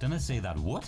Didn't I say that what?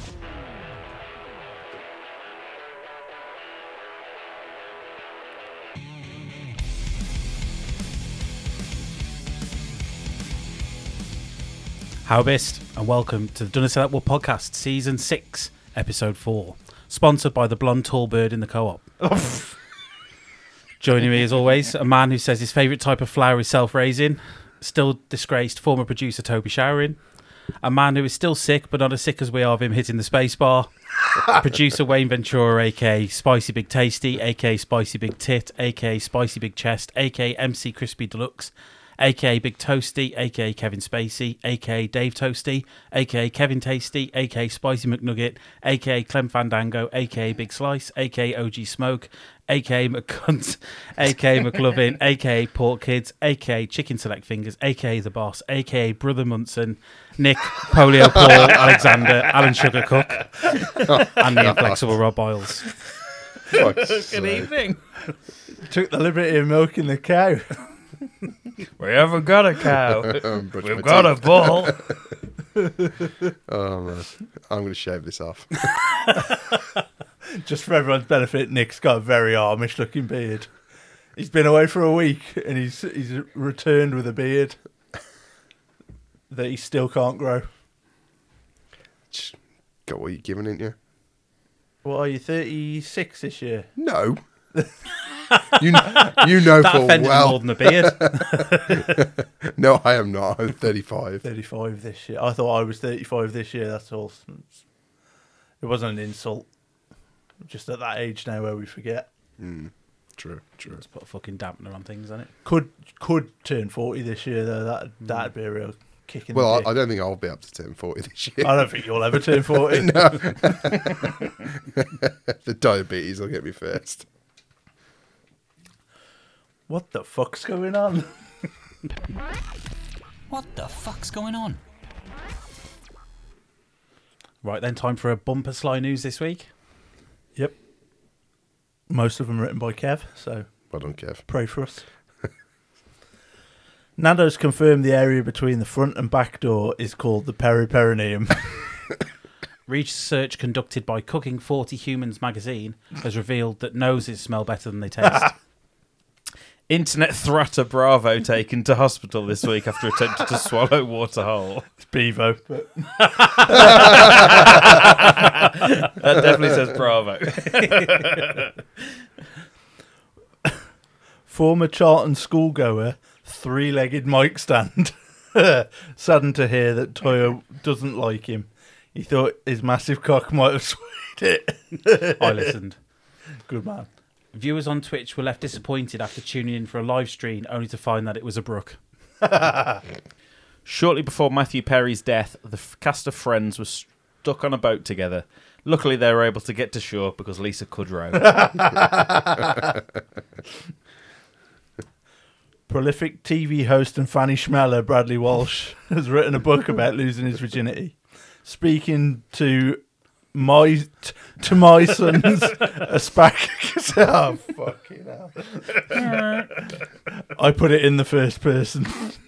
How best, and welcome to the Dunno Say That What podcast, season 6, episode 4, sponsored by the blonde tall bird in the co-op. Joining me as always, a man who says his favourite type of flower is self-raising, still disgraced former producer Toby Showering, a man who is still sick but not as sick as we are of him hitting the space bar, producer Wayne Ventura, aka Spicy Big Tasty, aka Spicy Big Tit, aka Spicy Big Chest, aka MC Crispy Deluxe, aka Big Toasty, aka Kevin Spacey, aka Dave Toasty, aka Kevin Tasty, aka Spicy McNugget, aka Clem Fandango, aka Big Slice, aka OG Smoke, aka McCunt, aka McLovin, aka Pork Kids, aka Chicken Select Fingers, aka The Boss, aka Brother Munson, Nick, Polio Paul, Alexander, Alan Sugar Cook, and the inflexible Rob Boyles. Good evening. Took the liberty of milking the cow. We haven't got a cow. We've got a bull. Oh man, I'm going to shave this off. Just for everyone's benefit, Nick's got a very Amish looking beard. He's been away for a week and he's returned with a beard that he still can't grow. Just got what you're giving, ain't you? What are you, 36 this year? No. You know That full offended well. more than a beard. No, I am not. I'm 35. 35 this year. I thought I was 35 this year, that's all. It wasn't an insult. Just at that age now where we forget. True. Let's put a fucking dampener on things, isn't it? Could turn 40 this year though. That'd be a real kick in the Well, dick. I don't think I'll be up to turn 40 this year. I don't think you'll ever turn 40. No. The diabetes will get me first. What the fuck's going on? What the fuck's going on? Right then, time for a bumper Sly news this week. Yep. Most of them written by Kev, so Well done, Kev. pray for us. Nando's confirmed the area between the front and back door is called the periperineum. Research conducted by Cooking 40 Humans magazine has revealed that noses smell better than they taste. Internet thrutter Bravo taken to hospital this week after attempting to swallow water whole. It's Bevo. But That definitely says Bravo. former Charlton schoolgoer, three-legged mic stand, saddened to hear that Toyo doesn't like him. He thought his massive cock might have swayed it. I listened. Good man. Viewers on Twitch were left disappointed after tuning in for a live stream only to find that it was a brook. Shortly before Matthew Perry's death, the cast of Friends was stuck on a boat together. Luckily, they were able to get to shore because Lisa could row. Prolific TV host and Fanny Schmeller, Bradley Walsh, has written a book about losing his virginity. Speaking to my son's asparagus. Oh, fucking hell. I put it in the first person.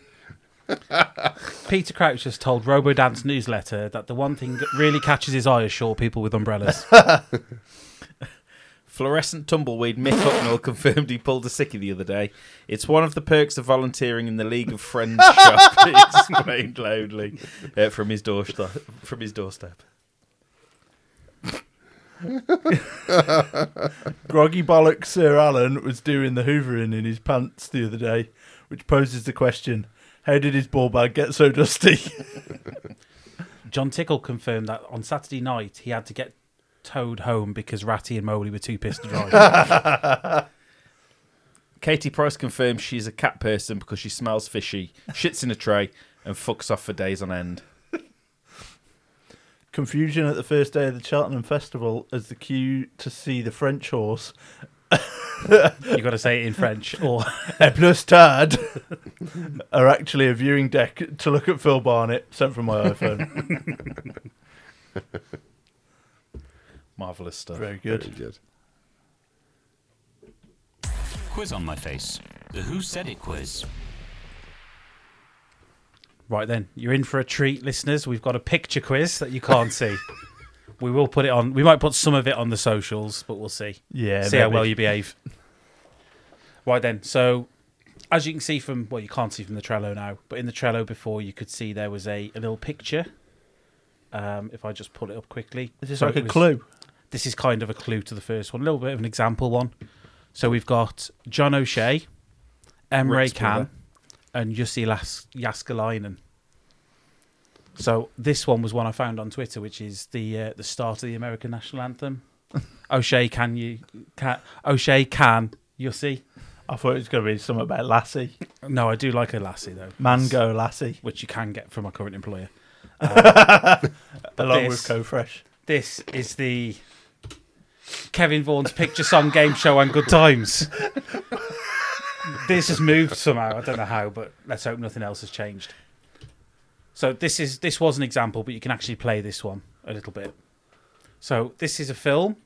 Peter Crouch has told RoboDance newsletter that the one thing that really catches his eye is short people with umbrellas. Fluorescent tumbleweed Mick Hucknall confirmed he pulled a sickie the other day. It's one of the perks of volunteering in the League of Friends shop, he explained loudly from his doorstep. Groggy Bollock Sir Alan was doing the hoovering in his pants the other day, which poses the question, how did his ball bag get so dusty? John Tickle confirmed that on Saturday night he had to get towed home because Ratty and Moley were too pissed to drive. Katie Price confirms she's a cat person because she smells fishy, shits in a tray, and fucks off for days on end. Confusion at the first day of the Cheltenham Festival as the queue to see the French horse, You got to say it in French. Or plus Tad, are actually a viewing deck to look at Phil Barnett, sent from my iPhone. Marvellous stuff. Very good. Very good. Quiz on my face. The Who Said It quiz. Right then, you're in for a treat, listeners. We've got a picture quiz that you can't see. We will put it on. We might put some of it on the socials, but we'll see. Yeah, See how maybe. well you behave. Right then, so as you can see from, well, you can't see from the Trello now, but in the Trello before, you could see there was a little picture. If I just pull it up quickly. Is this So like it a was- clue? This is kind of a clue to the first one, a little bit of an example one. So we've got John O'Shea, Emre Rick's Can, brother. and Jussi Jaskalainen. So this one was one I found on Twitter, which is the start of the American national anthem. O'Shea can Jussi. I thought it was going to be something about Lassie. No, I do like a lassie though, Mango Lassie. which you can get from my current employer. Along this- with Co-Fresh. This is the Kevin Vaughan's picture song game show and good times. This has moved somehow. I don't know how, but let's hope nothing else has changed. So this was an example, but you can actually play this one a little bit. So this is a film.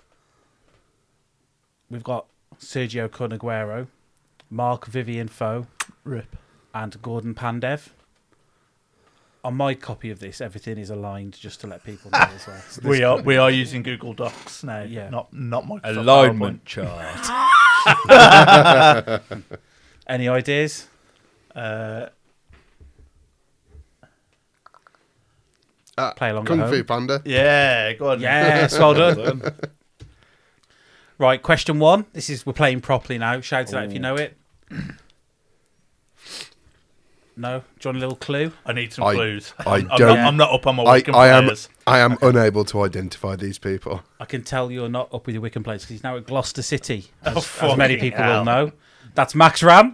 We've got Sergio Kun Aguero, Mark Vivian Foe, Rip. and Gordon Pandev. On my copy of this, everything is aligned just to let people know as well. So We are using Google Docs now. Yeah. Not Microsoft Alignment chart. Any ideas? Play along at Kung home. Fu Panda. PowerPoint. Yeah, go on. Yes, well done. Right, question 1. We're playing properly now. Shout it out if you know it. No? Do you want a little clue? I need some I- clues. I I'm don't- I'm not up on my I Wickham am players. I am unable to identify these people. I can tell you're not up with your Wickham players because he's now at Gloucester City, as fucking many people hell. will know. That's Max Ram.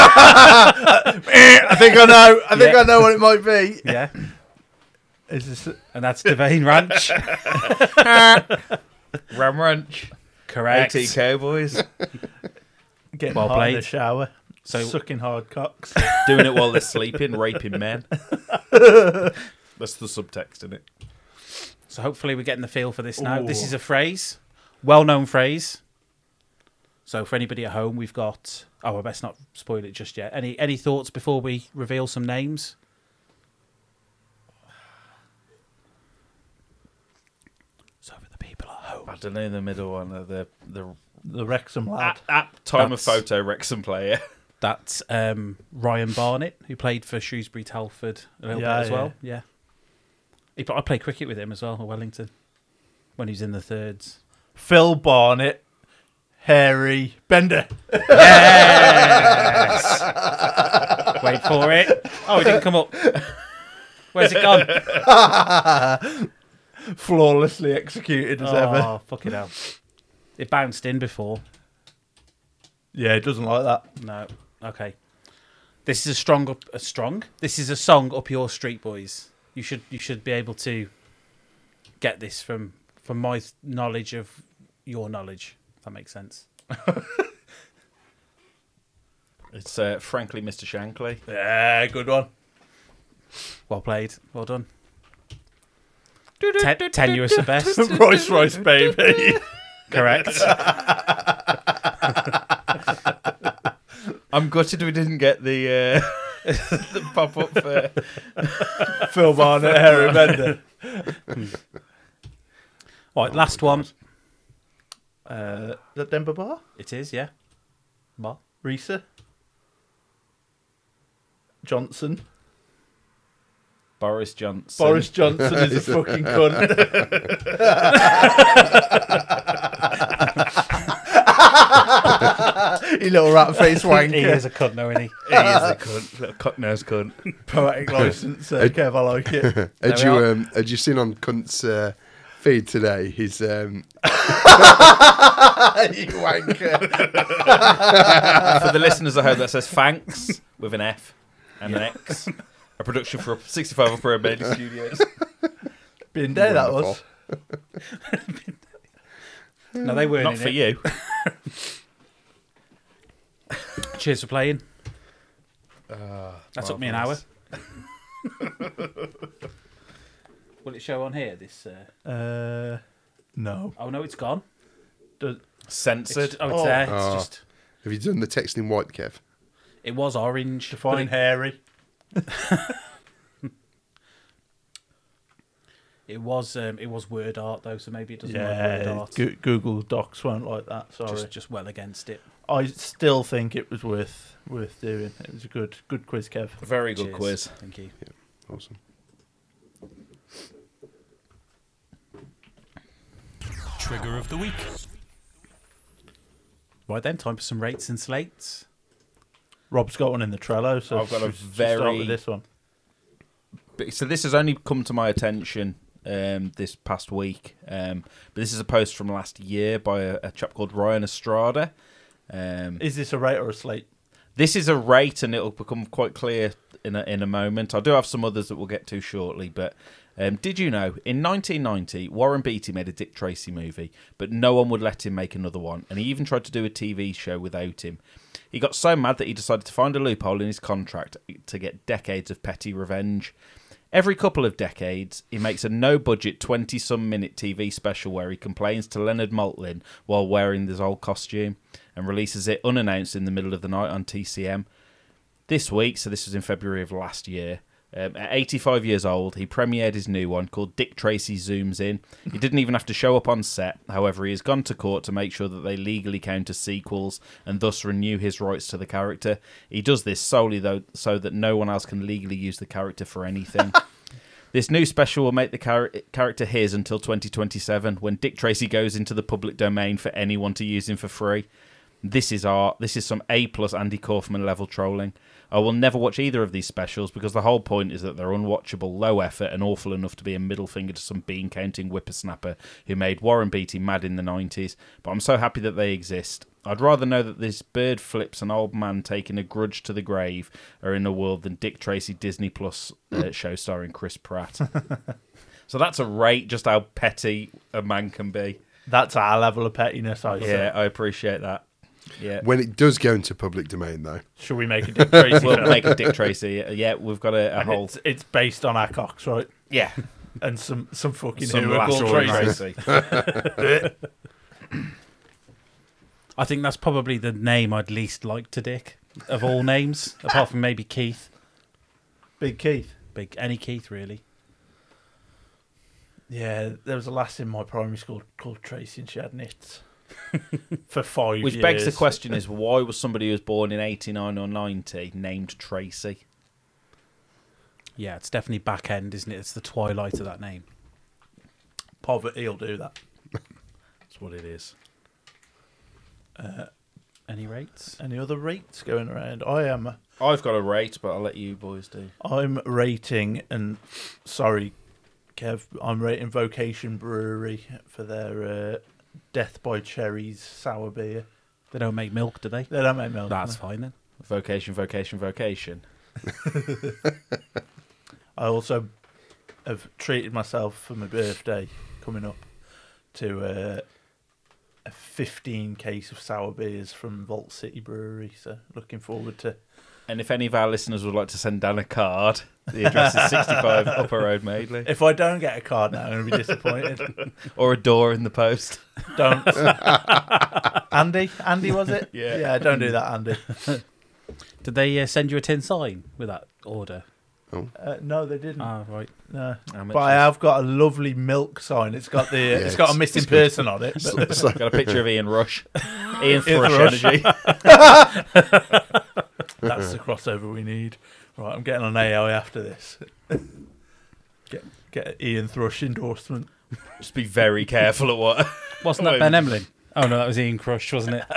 I think I know. I think Yeah. I know what it might be. Yeah. Is this? And that's Devane Ranch. Ram Ranch. Correct. AT Cowboys. Getting Well hot in the played. shower, So sucking hard cocks. Doing it while they're sleeping, raping men. That's the subtext, isn't it? So hopefully we're getting the feel for this now. This Ooh. is a phrase, well-known phrase. So for anybody at home, we've got... Oh, I best not spoil it just yet. Any thoughts before we reveal some names? So for the people at home. I don't know the middle one. The The Wrexham lad. at time That's- of photo Wrexham player. That's Ryan Barnett, who played for Shrewsbury Telford a little bit Yeah, as yeah. well. Yeah. I played cricket with him as well at Wellington when he was in the thirds. Phil Barnett. Harry Bender. Yes! Wait for it. Oh, it didn't come up. Where's it gone? Flawlessly executed as ever. Oh, fucking hell. It bounced in before. Yeah, it doesn't like that. No. Okay. This is a song up your street, boys. You should be able to get this from my knowledge of your knowledge. If that makes sense. It's frankly Mr. Shankly. Yeah, good one. Well played. Well done. Tenuous at best. Royce Royce, baby. Correct. I'm gutted we didn't get the the pop up for Phil Barnett, Harry Bender. Right, last one. Is that Denver Bar? It is, yeah. What? Risa? Johnson? Boris Johnson. Boris Johnson is a fucking cunt. You little rat face wanker. He is a cunt, no, isn't he? He is a cunt. Little cut-nosed cunt. Poetic license, Kev, I like it. Had you seen on Cunt's feed today? He's You wanker. For the listeners at home, that says thanks with an F and an X. A production for 65 Upper Media Studios. Been there, that was. No, they weren't Not in for it. you. Cheers for playing. That took me an hour. Will it show on here? This? No. Oh no, it's gone. Censored. It's there. It's Oh. just. have you done the texting white, Kev? It was orange. Define hairy. It was word art though, so maybe it doesn't like word Yeah, art. Google Docs won't like that. Sorry, Just well against it. I still think it was worth doing. It was a good quiz, Kev. Very good Cheers. quiz. Thank you. Awesome. Trigger of the week. Right then, time for some rates and slates. Rob's got one in the Trello, so I've got a should start very- with this one. So this has only come to my attention this past week, but this is a post from last year by a chap called Ryan Estrada. Is this a rate or a slate? This is a rate, and it'll become quite clear in a moment. I do have some others that we'll get to shortly, but did you know, in 1990, Warren Beatty made a Dick Tracy movie, but no one would let him make another one, and he even tried to do a TV show without him. He got so mad that he decided to find a loophole in his contract to get decades of petty revenge. Every couple of decades, he makes a no-budget 20-some-minute TV special where he complains to Leonard Maltin while wearing this old costume and releases it unannounced in the middle of the night on TCM. This week, so this was in February of last year, at 85 years old, he premiered his new one called Dick Tracy Zooms In. He didn't even have to show up on set. However, he has gone to court to make sure that they legally count as sequels and thus renew his rights to the character. He does this solely, though, so that no one else can legally use the character for anything. This new special will make the character his until 2027, when Dick Tracy goes into the public domain for anyone to use him for free. This is art. This is some A+ Andy Kaufman level trolling. I will never watch either of these specials because the whole point is that they're unwatchable, low effort, and awful enough to be a middle finger to some bean-counting whippersnapper who made Warren Beatty mad in the 90s. But I'm so happy that they exist. I'd rather know that this bird flips an old man taking a grudge to the grave are in the world than Dick Tracy Disney Plus show starring Chris Pratt. So that's a rate, just how petty a man can be. That's our level of pettiness, I say. Yeah, I appreciate that. Yeah. When it does go into public domain, though, Should we make a Dick Tracy We'll film? make a Dick Tracy. Yeah, we've got a And whole... it's based on our cocks, right? Yeah. And some fucking Some who are called lateral Tracy. Tracy. I think that's probably the name I'd least like to Dick of all names, apart from maybe Keith. Big Keith. Any Keith really. Yeah, there was a lass in my primary school called Tracy and she had nits. For 5 years. Which begs the question is, why was somebody who was born in 89 or 90 named Tracy? Yeah, it's definitely back end, isn't it? It's the twilight of that name. Poverty will do that. That's what it is. Any rates? Any other rates going around? I've got a rate, but I'll let you boys do. I'm rating, and sorry, Kev, I'm rating Vocation Brewery for their Death by Cherries sour beer. They don't make milk, do they? They don't make milk. That's no. fine then. Vocation. I also have treated myself for my birthday coming up to a 15 case of sour beers from Vault City Brewery. So looking forward to. And if any of our listeners would like to send down a card, the address is 65 Upper Road, Madeley. If I don't get a card now, I'm going to be disappointed. Or a door in the post. Don't. Andy, was it? Yeah. Yeah, don't do that, Andy. Did they send you a tin sign with that order? No, they didn't. Ah, right. No. How much But I is- have got a lovely milk sign. It's got the it's got a missing it's good. person on it. But Got a picture of Ian Rush. Ian Ian Thrush Rush. Energy. that's the crossover we need. Right, I'm getting on AI after this. Get an Ian Thrush endorsement. Just be very careful at what... Wasn't that Ben Emlyn? Oh no, that was Ian Crush, wasn't it?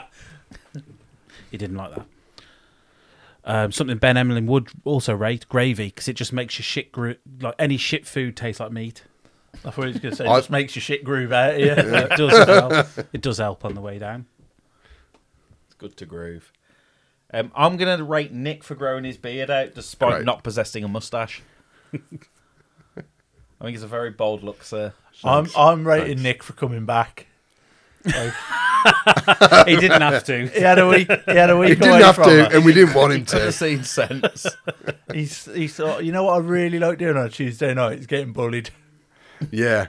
He didn't like that. Something Ben Emlyn would also rate, gravy, because it just makes your shit like any shit food taste like meat. I thought he was going to say, it just makes your shit groove out of you. It does as well. It does help on the way down. It's good to groove. I'm going to rate Nick for growing his beard out despite Great. not possessing a moustache. I think it's a very bold look, sir. I'm rating Thanks. Nick for coming back. Like, He didn't have to. he had a week. He had a week. he didn't away have from to, her. and we didn't want him Could have to. seen sense. He thought, you know what I really like doing on a Tuesday night is getting bullied. Yeah.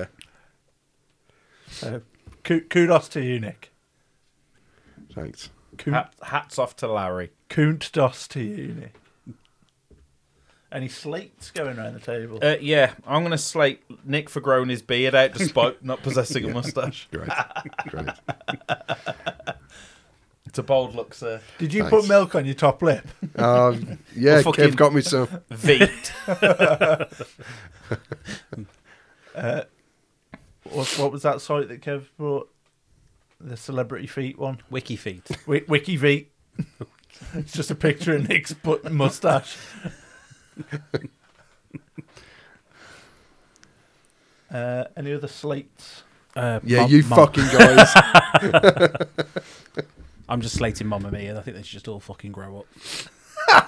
Kudos to you, Nick. Thanks. Hats off to Larry. Kudos to you, Nick. Any slates going around the table? Yeah, I'm going to slate Nick for growing his beard out despite not possessing a moustache. Great. Great. It's a bold look, sir. Did you Nice. put milk on your top lip? Yeah, fucking- Kev got me some. Veet. What was that site that Kev brought? The celebrity feet one? Wiki feet. Wiki feet. It's just a picture of Nick's moustache. Any other slates? Yeah, you fucking guys. I'm just slating Mamma Mia. I think they should just all fucking grow up.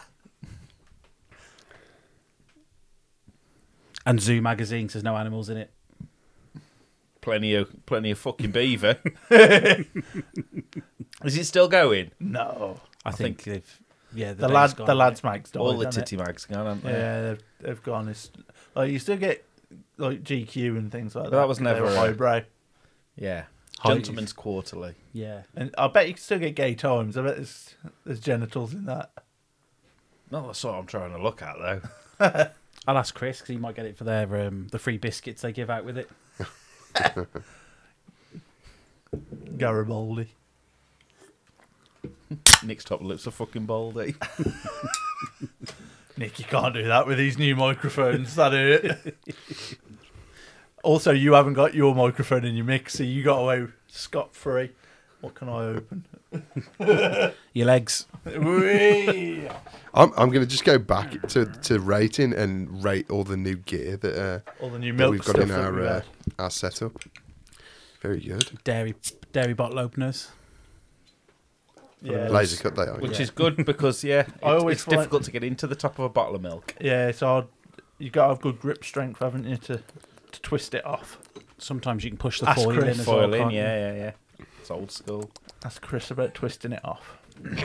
And Zoo magazine 'cause there's no animals in it. Plenty of fucking beaver. Is it still going? No. I think they've The lads mag's died. All the hasn't it? titty mags gone, haven't they? Yeah, they've gone. It's, like you still get like GQ and things like that. But that was They never were a- highbrow. Yeah. Hi- Gentleman's Quarterly. Yeah. And I bet you can still get Gay Times. I bet there's genitals in that. No, that's what I'm trying to look at, though. I'll ask Chris because he might get it for their the free biscuits they give out with it. Garibaldi. Nick's top lips are fucking baldy. Nick, you can't do that with these new microphones. That hurt. Also, you haven't got your microphone in your mix, so you got away scot-free. What can I open? Your legs. Whee! I'm going to just go back to rating and rate all the new gear that, All the new that milk we've got stuff in that we've had. our setup. Very good. Dairy bottle openers. Yeah, Laser cut they are. Which yeah. is good because, yeah, I always it's find- difficult to get into the top of a bottle of milk. yeah, it's hard. You got to have good grip strength, haven't you, to twist it off. Sometimes you can push the Ask foil Chris. in as Foil well. in, can't you? yeah. It's old school. Ask Chris about twisting it off.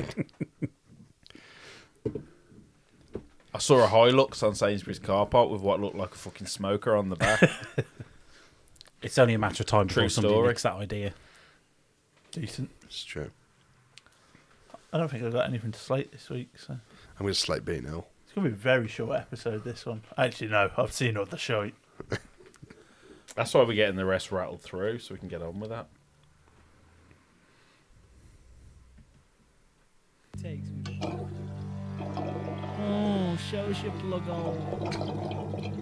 I saw a Hilux on Sainsbury's car park with what looked like a fucking smoker on the back. It's only a matter of time True before somebody story. nicks that idea. Decent. It's true. I don't think I've got anything to slate this week, so I'm going to slate B&L. it's gonna be a very short episode. This one, actually, no, I've seen other shite. That's why we're getting the rest rattled through, so we can get on with that. Oh, show us your plug hole.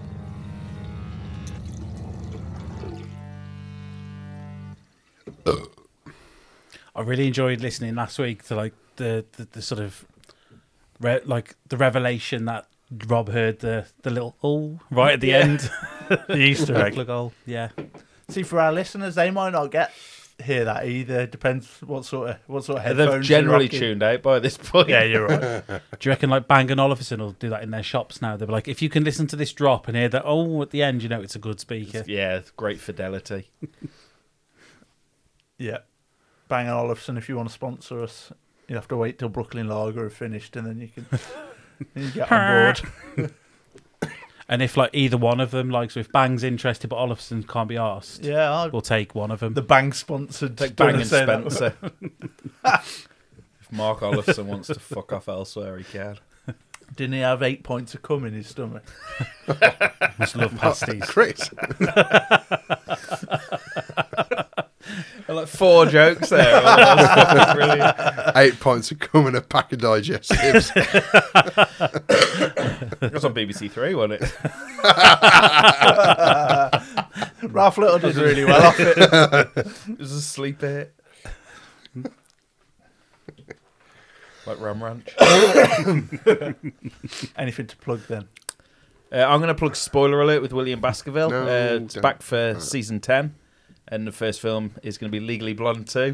I really enjoyed listening last week to like the sort of like the revelation that Rob heard the little right at the end. The Easter egg. Plug hole. Yeah. See, for our listeners, they might not hear that either. Depends what sort of headphones. They've generally you're rocking. tuned out by this point. Yeah, you're right. Do you reckon like Bang & Olufsen will do that in their shops now? They'll be like, if you can listen to this drop and hear that, oh, at the end, you know it's a good speaker. Yeah, great fidelity. Yeah, Bang & Olufsen. If you want to sponsor us, you have to wait till Brooklyn Lager have finished, and then you can then you get on board. And if like either one of them, like so if Bang's interested but Olufsen can't be asked, Yeah, we'll take one of them. the Bang sponsored. Take Don't Bang and say that. Spencer. If Mark Olufsen wants to fuck off elsewhere, he can. Didn't he have 8 points of cum in his stomach? Must love pasties. Chris. Like 4 jokes there. That's brilliant. 8 points of cum and a pack of digestives. It was on BBC Three, wasn't it? Ralph Little did really well off it. It was a sleeper hit. Like Ram Ranch. Anything to plug then? I'm going to plug Spoiler Alert with William Baskerville. No, It's don't. back for season 10. And the first film is going to be Legally Blonde 2.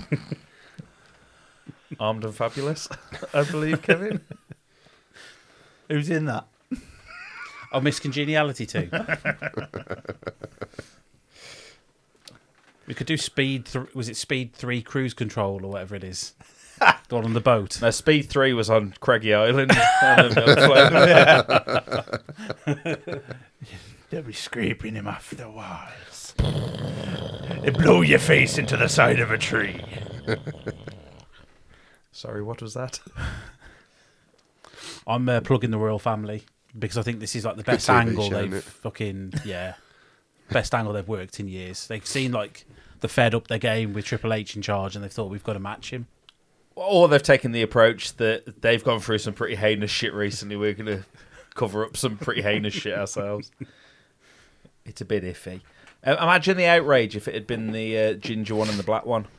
Armed and Fabulous, I believe, Kevin. Who's in that? Oh, Miss Congeniality too. We could do was it Speed 3 Cruise Control or whatever it is? The one on the boat. No, Speed 3 was on Craigie Island. On a milk float. They'll be scraping him off the walls. They blow your face into the side of a tree. Sorry, what was that? I'm plugging the royal family because I think this is like the Good best TV angle show, they've innit? fucking best angle they've worked in years. They've seen like the fed up their game with Triple H in charge, and they've thought we've got to match him. Or they've taken the approach that they've gone through some pretty heinous shit recently. We're going to cover up some pretty heinous shit ourselves. It's a bit iffy. Imagine the outrage if it had been the ginger one and the black one.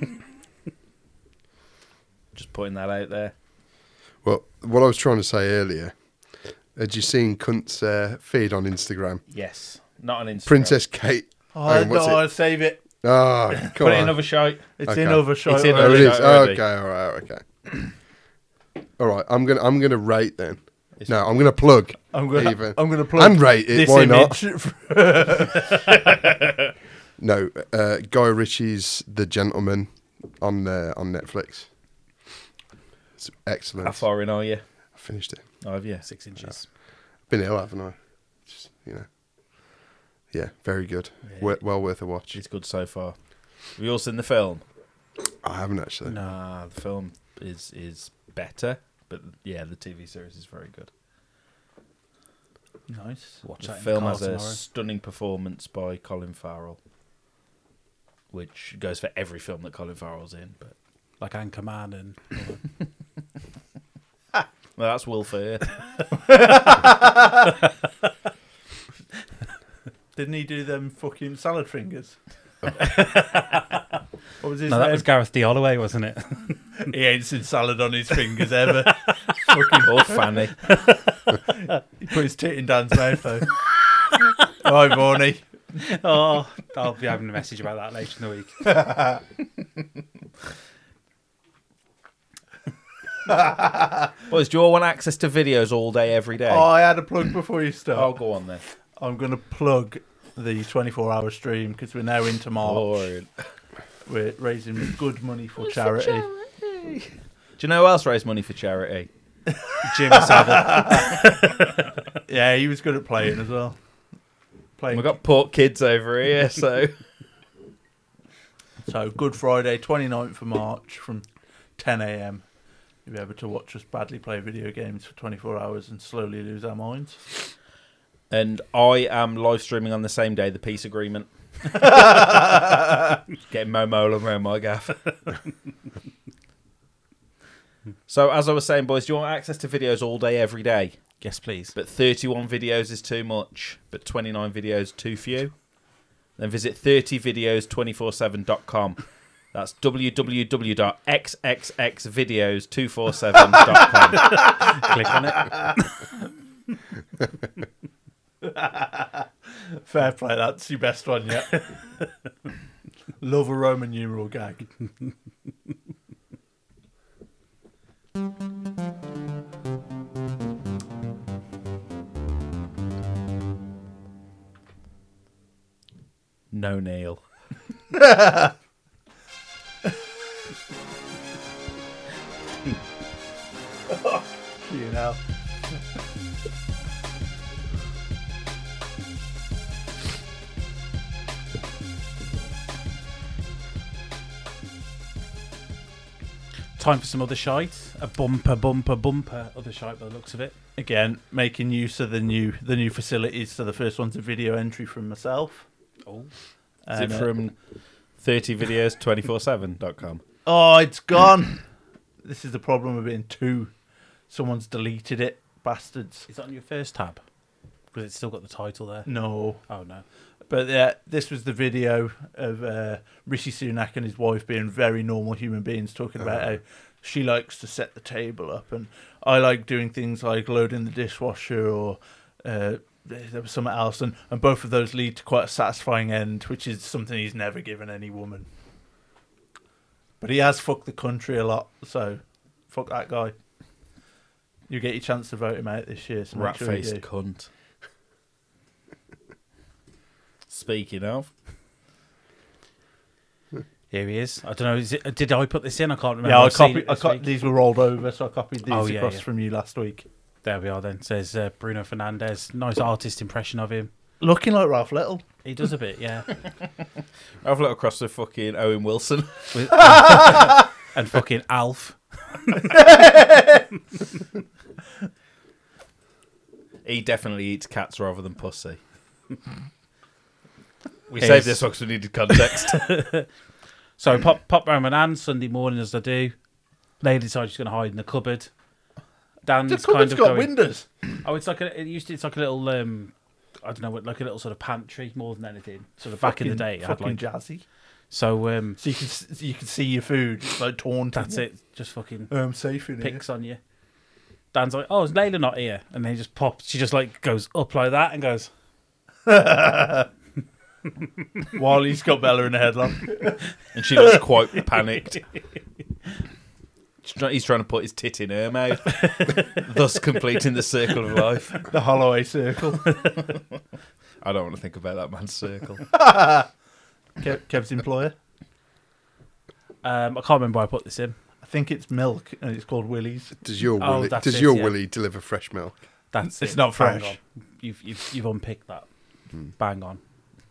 Just putting that out there. Well, what I was trying to say earlier, had you seen Cunt's feed on Instagram? Yes. Not on Instagram. Princess Kate. Oh, what's no, it? I'll save it. Oh, come Put it on. in another shite. It's Okay. in other shot. It's in Oh, other it is. shite already. Okay, all right, okay. All right, I'm gonna rate then. No, I'm gonna plug. I'm even. gonna plug And rate it. this Why not? image. No, Guy Ritchie's The Gentleman on Netflix. It's excellent. How far in are you? I finished it. Oh, have you? 6 inches. Been ill, haven't I? Just, yeah, very good. Yeah. Well worth a watch. It's good so far. Have you all seen the film? I haven't actually. No. The film is better, but yeah, the TV series is very good. Nice. Watch The that in film the car has a tomorrow. stunning performance by Colin Farrell, which goes for every film that Colin Farrell's in. But Like Anchorman and... well, that's Will Ferrell. Didn't he do them fucking salad fingers? What was his No, name? that was Gareth D. Holloway, wasn't it? He ain't seen salad on his fingers ever. Fucking, Or Fanny. he put his tit in Dan's mouth though. Hi, Vorney. Oh, I'll be having a message about that later in the week. Boys, do you all want access to videos all day, every day? Oh, I had a plug before you start. Oh, go on then. I'm going to plug the 24-hour stream because we're now into March. Boring. We're raising good money for charity. Do you know who else raised money for charity? Jim Savile. Yeah, he was good at playing as well. We've got Port Kids over here, so... So, Good Friday, 29th of March from 10 a.m. You'll be able to watch us badly play video games for 24 hours and slowly lose our minds. And I am live streaming on the same day, the peace agreement. Getting Mo Molan around my gaff. So, as I was saying, boys, do you want access to videos all day, every day? Yes, please. But 31 videos is too much, but 29 videos too few? Then visit 30videos247.com. That's www.xxxvideos247.com. Click on it. Fair play, that's your best one yet. Love a Roman numeral gag. No, Neil. You know. Time for some other shite. A bumper other shite by the looks of it. Again, making use of the new facilities. So the first one's a video entry from myself. Oh. Is it And, from 30videos247.com? Oh, it's gone. This is the problem with being two. Someone's deleted it. Bastards. Is that on your first tab? Because it's still got the title there. No. Oh, no. But yeah, this was the video of Rishi Sunak and his wife being very normal human beings, talking about how she likes to set the table up, and I like doing things like loading the dishwasher, or there was something else, and both of those lead to quite a satisfying end, which is something he's never given any woman. But he has fucked the country a lot, so fuck that guy. You get your chance to vote him out this year, so make sure you Rat-faced do. cunt. Speaking of, Here he is. I don't know. Did I put this in? I can't remember. Yeah, I've seen it this week. these were rolled over, so I copied these Oh, yeah, across yeah. from you last week. There we are then. Says Bruno Fernandes. Nice artist impression of him. Looking like Ralph Little. He does a bit, yeah. I've looked across the fucking Owen Wilson. And fucking Alf. He definitely eats cats rather than pussy. We Here's- saved this one because we needed context. So pop round my nan's Sunday morning as I do. Lady decides she's going to hide in the cupboard. Dan's The kind cupboard's of got going. windows. Oh, it's like it's like a little I don't know, like a little sort of pantry more than anything. Sort of back in the day, it had Fucking like jazzy. so. So you can see your food. It's like torn. That's it. Just fucking I'm safe in picks on you. Dan's like, "Oh, is Layla not here?" And then he just pops. She just like goes up like that and goes. here. While he's got Bella in a headlock. And she looks quite panicked. He's trying to put his tit in her mouth, thus completing the circle of life. The Holloway circle. I don't want to think about that man's circle. Kev's employer. I can't remember why I put this in. I think it's milk and it's called Willie's. Does your Oh, Willie, that's does it, your yeah. Willie deliver fresh milk? That's It's it. not Bang fresh. on. You've unpicked that. Bang on.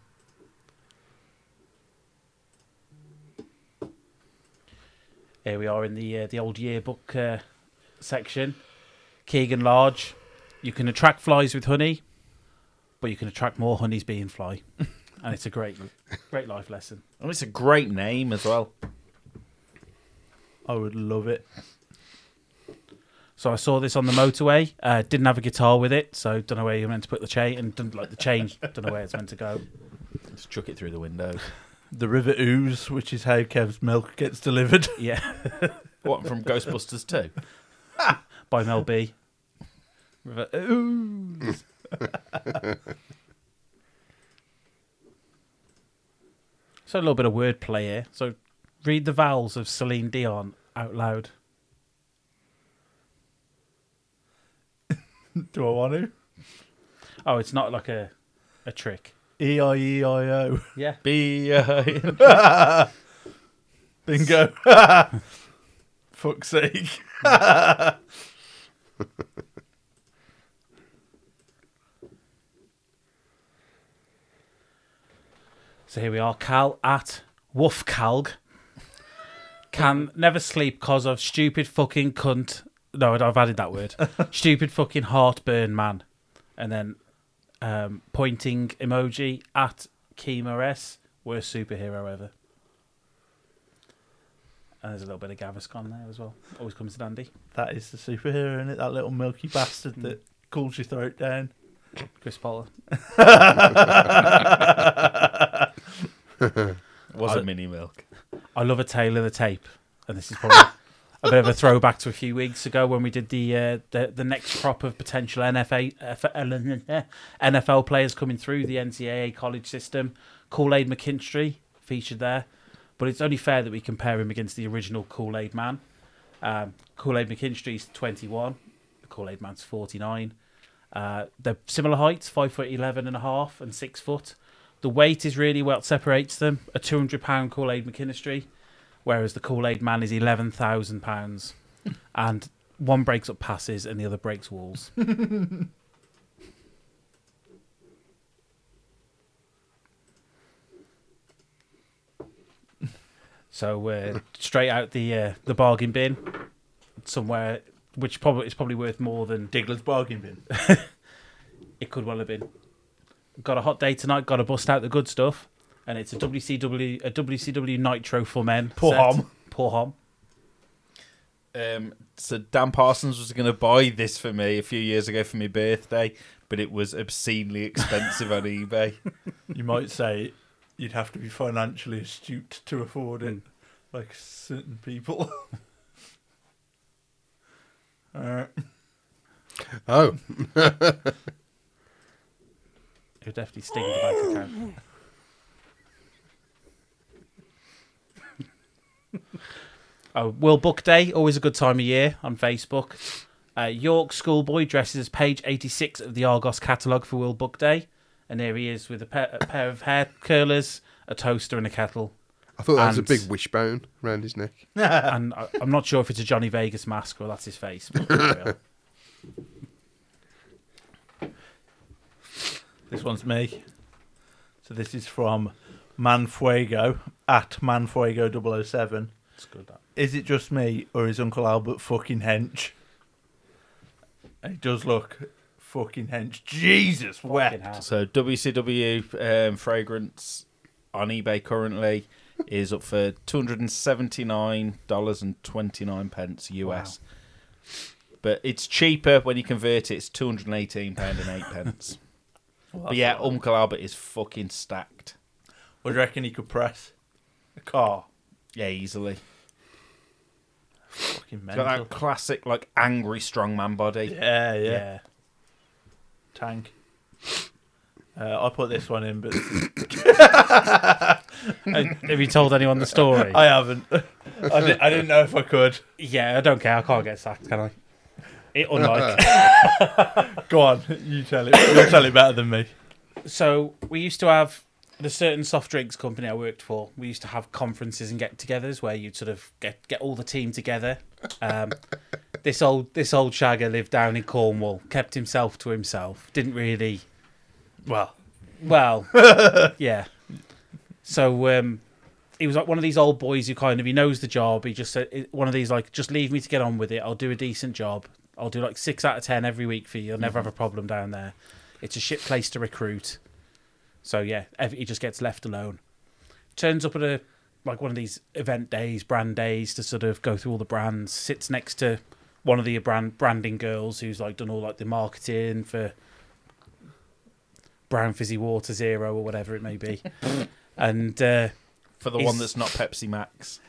Here we are in the old yearbook section. Keegan Large. You can attract flies with honey, but you can attract more honeys being fly, and it's a great life lesson. And it's a great name as well. I would love it. So I saw this on the motorway. Didn't have a guitar with it, so don't know where you're meant to put the chain, and didn't like the chain. Don't know where it's meant to go. Just chuck it through the window. The River Ooze, which is how Kev's milk gets delivered. Yeah, What, from Ghostbusters 2? by Mel B. Ooh. So a little bit of wordplay here. So read the vowels of Celine Dion out loud. Do I want to? Oh, it's not like a trick. E-I-E-I-O. Yeah. Bingo. Fuck's sake. So here we are. Cal at Woofcalg. Can never sleep cause of stupid fucking cunt. No, I've added that word. Stupid fucking heartburn man. And then pointing emoji at Kima S. Worst superhero ever. And there's a little bit of Gaviscon there as well. Always comes in handy. That is the superhero, isn't it? That little milky bastard that cools your throat down. Chris Potter. Was it Mini Milk? I love a tale of the tape. And this is probably a bit of a throwback to a few weeks ago when we did the next crop of potential NFL players coming through the NCAA college system. Kool-Aid McKinstry featured there. But it's only fair that we compare him against the original Kool-Aid Man. Kool-Aid McKinstry's 21. The Kool-Aid Man's 49. They're similar heights, 5'11" and a half and 6 foot. The weight is really what separates them. A 200-pound Kool-Aid McKinstry, whereas the Kool-Aid Man is 11,000 pounds, and one breaks up passes and the other breaks walls. So straight out the bargain bin, somewhere which is probably worth more than Diggler's bargain bin. it could well have been. Got a hot day tonight. Got to bust out the good stuff, and it's a WCW Nitro for men. Poor set. Hom. Poor Hom. So Dan Parsons was going to buy this for me a few years ago for my birthday, but it was obscenely expensive on eBay. You might say you'd have to be financially astute to afford it, like certain people. Oh, It would definitely sting the bank account. World Book Day, always a good time of year on Facebook. York schoolboy dresses as page 86 of the Argos catalogue for World Book Day. And here he is with a pair of hair curlers, a toaster and a kettle. I thought that was a And- big wishbone around his neck. And I'm not sure if it's a Johnny Vegas mask or that's his face. But there we are. This one's me. So this is from Manfuego, at Manfuego007. It's good, that. Is it just me, or is Uncle Albert fucking hench? He does look fucking hench. Jesus, Fucking wept. hell. So WCW fragrance on eBay currently is up for $279.29 US. But it's cheaper when you convert it. It's £218.08. But yeah, Uncle Albert is fucking stacked. What do you reckon he could press? A car. Yeah, easily. Fucking He's mental. got that classic, like, angry strongman body. Yeah. Yeah. Tank. I put this one in, but Have you told anyone the story? I haven't. I didn't know if I could. Yeah, I don't care. I can't get sacked, can I? Unlike. Go on, you tell it. You'll tell it better than me. So we used to have at a certain soft drinks company I worked for. We used to have conferences and get-togethers where you'd sort of get all the team together. This old shagger lived down in Cornwall, kept himself to himself. Didn't really. Well, Yeah. So he was like one of these old boys who he knows the job. He just said one of these like, just leave me to get on with it. I'll do a decent job. I'll do like 6 out of 10 every week for you. You'll never have a problem down there. It's a shit place to recruit. So yeah, he just gets left alone. Turns up at one of these event days, brand days, to sort of go through all the brands. Sits next to one of the branding girls who's like done all like the marketing for Brown Fizzy Water Zero or whatever it may be. And For the one that's not Pepsi Max.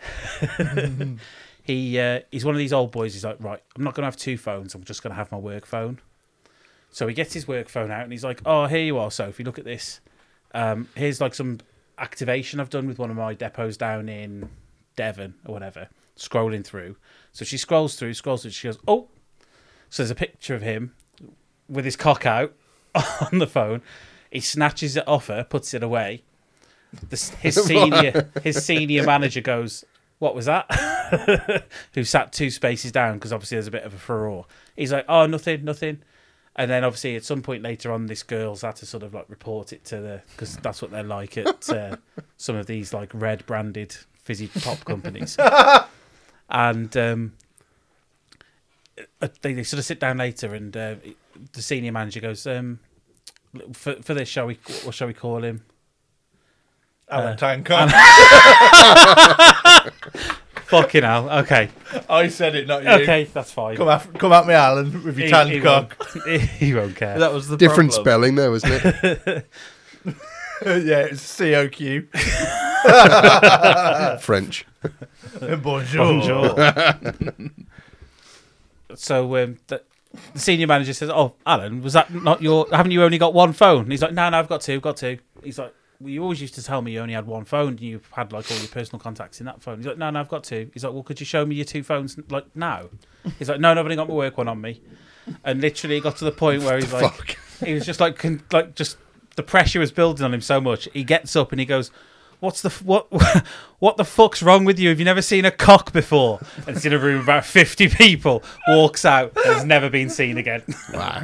he's one of these old boys. He's like, right, I'm not going to have 2 phones. I'm just going to have my work phone. So he gets his work phone out and he's like, oh, here you are, Sophie. Look at this. Here's like some activation I've done with one of my depots down in Devon or whatever. Scrolling through. So she scrolls through. She goes, oh. So there's a picture of him with his cock out on the phone. He snatches it off her, puts it away. His senior manager goes, what was that? Who sat 2 spaces down because obviously there's a bit of a furore. He's like, oh, nothing. And then obviously at some point later on, this girl's had to sort of like report it to because that's what they're like at some of these like red branded fizzy pop companies. And they sort of sit down later, and the senior manager goes, for this, what shall we call him? Alan Tancock. Fucking hell. Okay. I said it, not you. Okay, that's fine. Come at me, Alan, with your tan cock. He won't care. That was the Different problem. spelling there, wasn't it? Yeah, it's COQ. French. Bonjour. So the senior manager says, "Oh, Alan, was that not your? Haven't you only got 1 phone?" And he's like, "No, I've got two. He's like, well, you always used to tell me you only had 1 phone and you had like all your personal contacts in that phone. He's like, no, I've got 2. He's like, well, could you show me your 2 phones like now? He's like, no, I've only got my work one on me. And literally got to the point where he's like, he was just like just the pressure was building on him so much. He gets up and he goes, what the fuck's wrong with you? Have you never seen a cock before? And it's in a room of about 50 people, walks out and has never been seen again. Wow.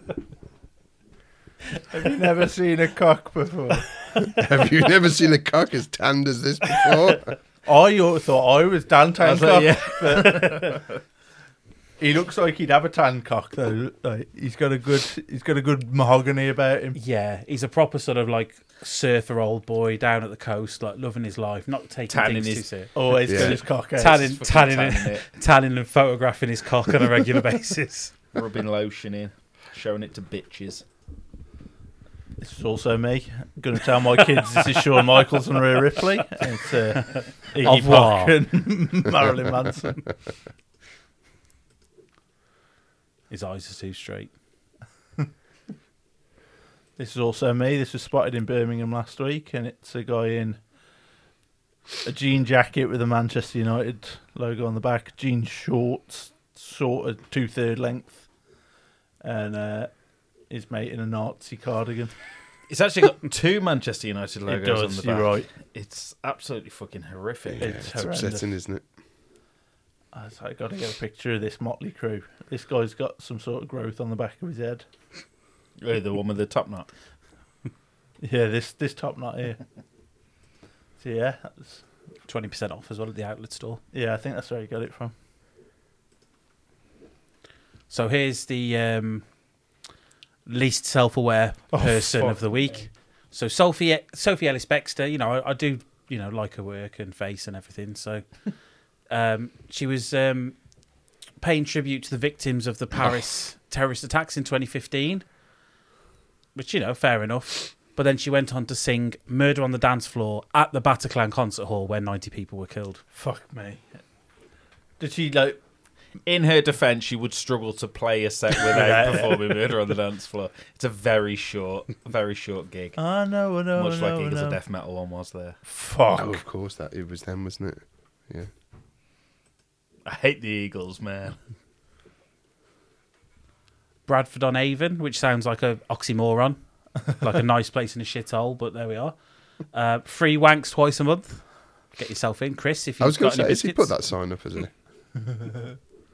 Have you never seen a cock before? Have you never seen a cock as tanned as this before? I thought I was Dan Tancock. Yeah. But he looks like he'd have a tan cock though. Like, he's got a good mahogany about him. Yeah, he's a proper sort of like surfer old boy down at the coast, like loving his life, not taking Tanning things his- too serious. Always Yeah. got his cock out. Tanning and photographing his cock on a regular basis. Rubbing lotion in, showing it to bitches. This is also me. I'm going to tell my kids this is Shawn Michaels and Rhea Ripley. It's Au Iggy revoir. Pop and Marilyn Manson. His eyes are too straight. This is also me. This was spotted in Birmingham last week, and it's a guy in a jean jacket with a Manchester United logo on the back, jean shorts, sort of 2/3 length, and his mate in a Nazi cardigan. It's actually got 2 Manchester United logos It on does, the back. you're right. It's absolutely fucking horrific. It's It's horrendous. upsetting, isn't it? So I got to get a picture of this motley crew. This guy's got some sort of growth on the back of his head. Oh, the one with the top knot. Yeah, this top knot here. So yeah, 20% off as well at the outlet store. I think that's where he got it from. So here's the least self-aware person fuck of the week. So Sophie Ellis Bextor, you know, I do, you know, like her work and face and everything. So she was paying tribute to the victims of the Paris terrorist attacks in 2015, which, you know, fair enough. But then she went on to sing "Murder on the Dance Floor" at the Bataclan concert hall where 90 people were killed. Fuck me. Did she like? In her defence, she would struggle to play a set without performing Murder on the Dance Floor. It's a very short gig. I know. Much like Eagles of Death Metal one was there. Fuck. Oh, of course, that it was them, wasn't it? Yeah. I hate the Eagles, man. Bradford on Avon, which sounds like a oxymoron, like a nice place in a shithole, but there we are. Free wanks twice a month. Get yourself in, Chris. If I was you've going got to say, any has he biscuits. put that sign up, hasn't he?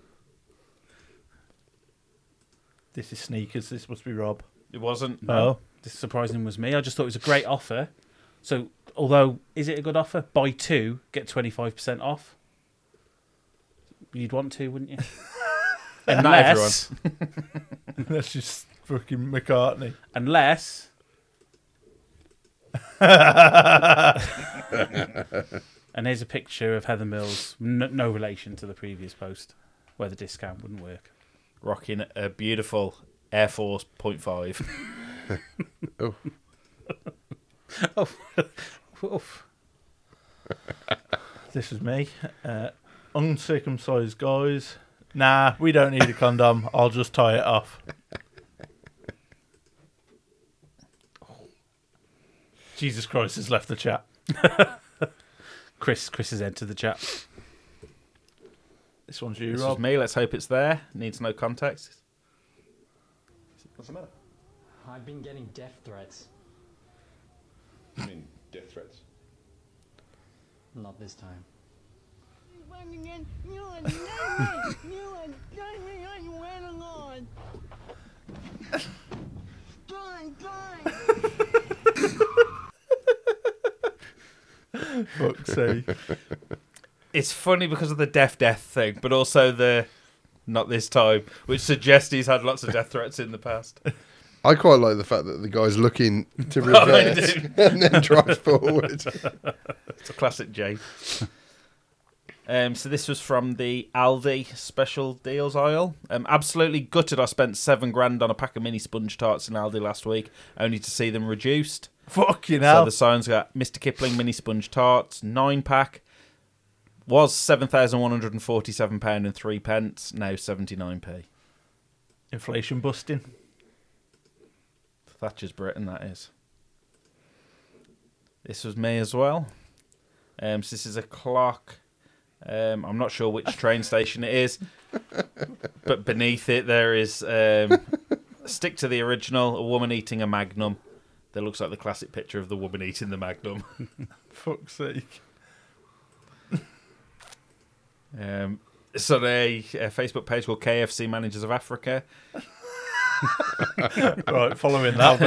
This is sneakers. This must be Rob. It wasn't. Oh. This surprising was me. I just thought it was a great offer. So, although, is it a good offer? Buy two, get 25% off. You'd want to, wouldn't you? Not That's just fucking McCartney. Unless. And here's a picture of Heather Mills, no relation to the previous post, where the discount wouldn't work. Rocking a beautiful Air Force .5. Oh. Oof. This is me. Uncircumcised guys. Nah, we don't need a condom. I'll just tie it off. Jesus Christ has left the chat. Chris has entered the chat. This one's you, This Rob. was me. Let's hope it's there. Needs no context. What's the matter? I've been getting death threats. I mean, death threats. Not this time. Fuck's sake. It's funny because of the death thing, but also the not this time, which suggests he's had lots of death threats in the past. I quite like the fact that the guy's looking to Oh, I reverse do. and then drive forward. It's a classic Jay. So this was from the Aldi special deals aisle. Absolutely gutted. I spent $7,000 on a pack of mini sponge tarts in Aldi last week, only to see them reduced. Fucking So hell. the signs got Mr. Kipling mini sponge tarts 9-pack was £7,147 and 3 pence. Now 79p. Inflation busting. Thatcher's Britain, that is. This was me as well. So this is a clock. I'm not sure which train station it is, but beneath it there is stick to the original, a woman eating a Magnum. That looks like the classic picture of the woman eating the Magnum. Fuck's sake. It's on a Facebook page called KFC Managers of Africa. Right, following that.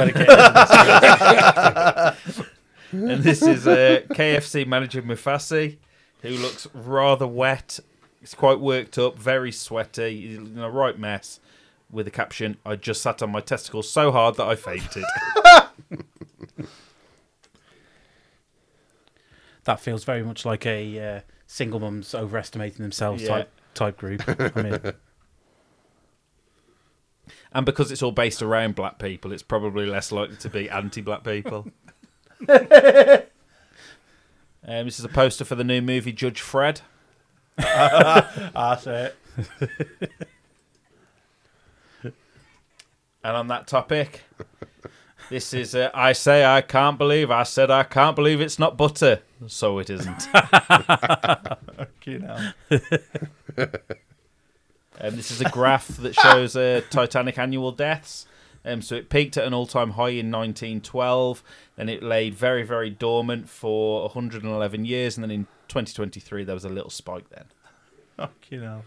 And this is KFC manager Mufasi, who looks rather wet. He's quite worked up, very sweaty. He's in a right mess. With the caption, "I just sat on my testicles so hard that I fainted." That feels very much like a single mums overestimating themselves Yeah. type group. I mean, And because it's all based around black people, it's probably less likely to be anti-black people. This is a poster for the new movie Judge Fred. That's it. And on that topic, this is I said I can't believe it's not butter. So it isn't. Fucking hell. This is a graph that shows Titanic annual deaths. So it peaked at an all-time high in 1912. Then it laid very, very dormant for 111 years. And then in 2023, there was a little spike then. Fucking hell.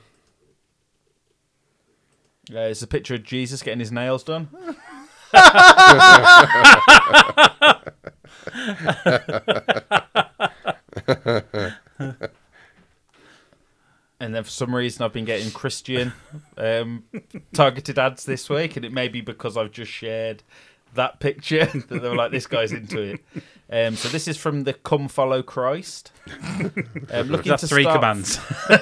It's a picture of Jesus getting his nails done. And then for some reason I've been getting Christian targeted ads this week, and it may be because I've just shared that picture that they were like, this guy's into it. So this is from the Come Follow Christ. Looking That's to 3 start- commands.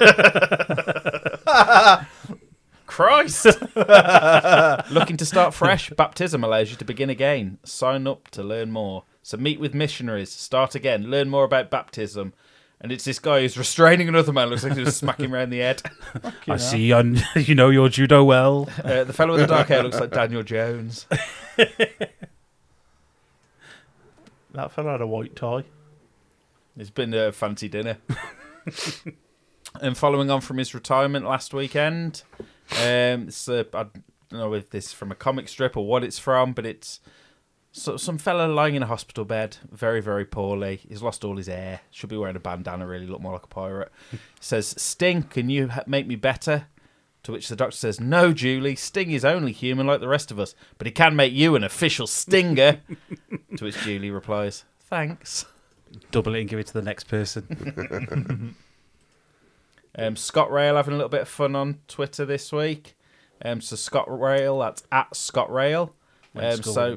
Christ! Looking to start fresh? Baptism allows you to begin again. Sign up to learn more. So meet with missionaries. Start again. Learn more about baptism. And it's this guy who's restraining another man. Looks like he was smacking him around the head. I see you know your judo well. The fellow with the dark hair looks like Daniel Jones. That fella had a white tie. It's been a fancy dinner. And following on from his retirement last weekend, I don't know if this is from a comic strip or what it's from, but it's some fella lying in a hospital bed, very, very poorly. He's lost all his hair. Should be wearing a bandana, really look more like a pirate. Says, Sting, can you make me better? To which the doctor says, no, Julie, Sting is only human like the rest of us, but he can make you an official stinger. To which Julie replies, thanks. Double it and give it to the next person. Scott Rail having a little bit of fun on Twitter this week. So Scott Rail, that's at Scott Rail. So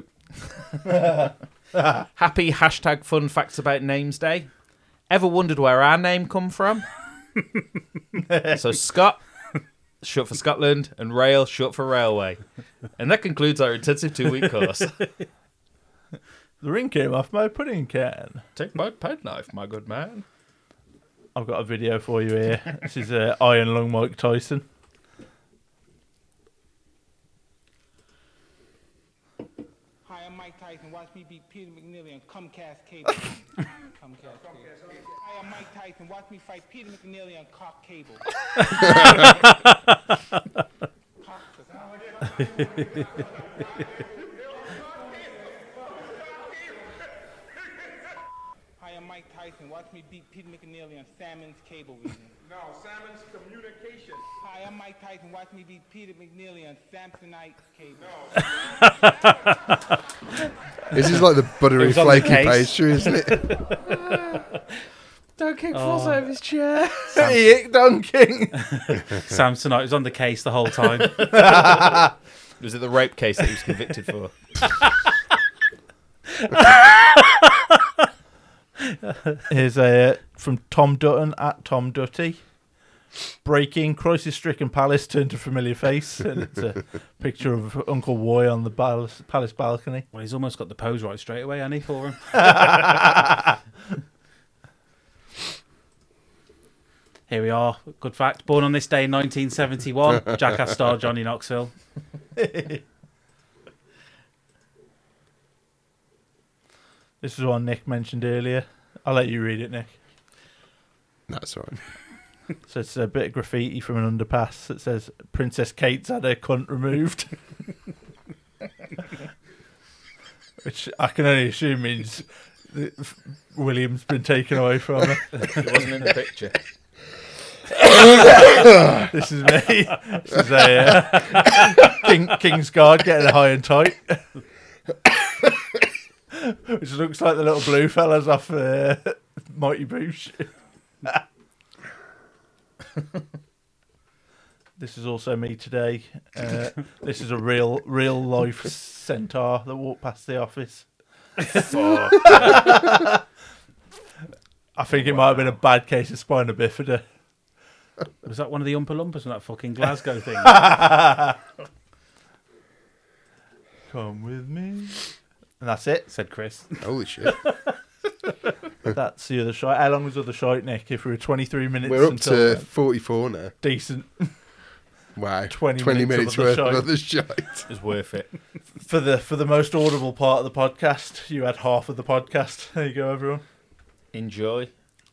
happy hashtag fun facts about names day. Ever wondered where our name come from? So Scott, short for Scotland, and Rail, short for railway. And that concludes our intensive 2-week course. The ring came off my pudding can. Take my penknife, my good man. I've got a video for you here. This is Iron Lung Mike Tyson. Hi, I'm Mike Tyson. Watch me beat Peter McNeely on Comcast Cable. Comcast Cable. Hi, I'm Mike Tyson. Watch me fight Peter McNeely on Cock Cable. Hi, I'm Mike Tyson. Watch me beat Peter McNeely on Salmon's Cable Vision. No, Salmon's Communication. Hi, I'm Mike Tyson. Watch me beat Peter McNeely on Samsonite Cable. This is like the buttery, was on the flaky case. pastry, isn't it? Don't kick falls out of his chair. Hey, Don King. Samsonite was on the case the whole time. Was it the rape case that he was convicted for? Here's a from Tom Dutton at Tom Dutty. Breaking, crisis-stricken palace turned to familiar face, and it's a picture of Uncle Roy on the palace balcony. Well, he's almost got the pose right straight away, hasn't he, for him? Here we are. Good fact. Born on this day in 1971. Jackass star Johnny Knoxville. This is one Nick mentioned earlier. I'll let you read it, Nick. That's all right. So it's a bit of graffiti from an underpass that says Princess Kate's had her cunt removed. Which I can only assume means that William's been taken away from her. It wasn't in the picture. This is me. This is a King's Guard getting high and tight. Which looks like the little blue fellas off Mighty Boosh. This is also me today. This is a real life centaur that walked past the office. I think it might have been a bad case of spina bifida. Was that one of the Oompa Loompas from that fucking Glasgow thing? Come with me. And that's it. Said Chris. Holy shit. That's the other shite. How long was the other shite, Nick? If we were 23 minutes We're up until to then? 44 now. Decent. Wow. 20 minutes minutes worth of of other other shite. It's worth it. For the most audible part of the podcast, you had half of the podcast. There you go, everyone. Enjoy.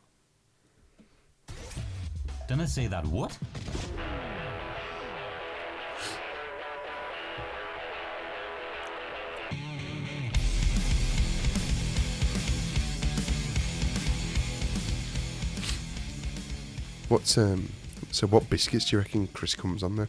Didn't I say that what? What's so what biscuits do you reckon Chris comes on there?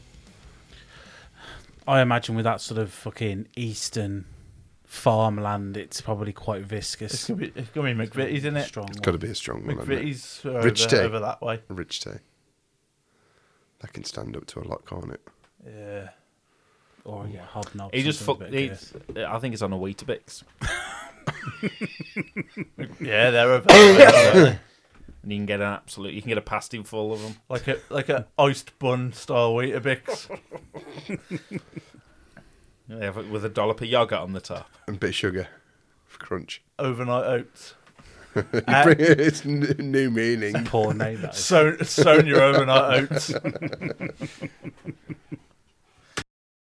I imagine with that sort of fucking eastern farmland, it's probably quite viscous. It's gonna be McVitie's, isn't it? Strong. It's got to be a strong one. hasn't it? McVitie's Rich tea. over that way. A rich tea. That can stand up to a lot, can't it? Yeah. Or yeah, hobnob. He just something fucked. with a bit of I think it's on a Weetabix, Yeah, they're available. and you can get you can get a pasty full of them. like a iced bun style Weetabix. Yeah, with a dollop of yogurt on the top. And a bit of sugar for crunch. Overnight oats. It's new meaning. Poor name. That is. Sown your overnight oats.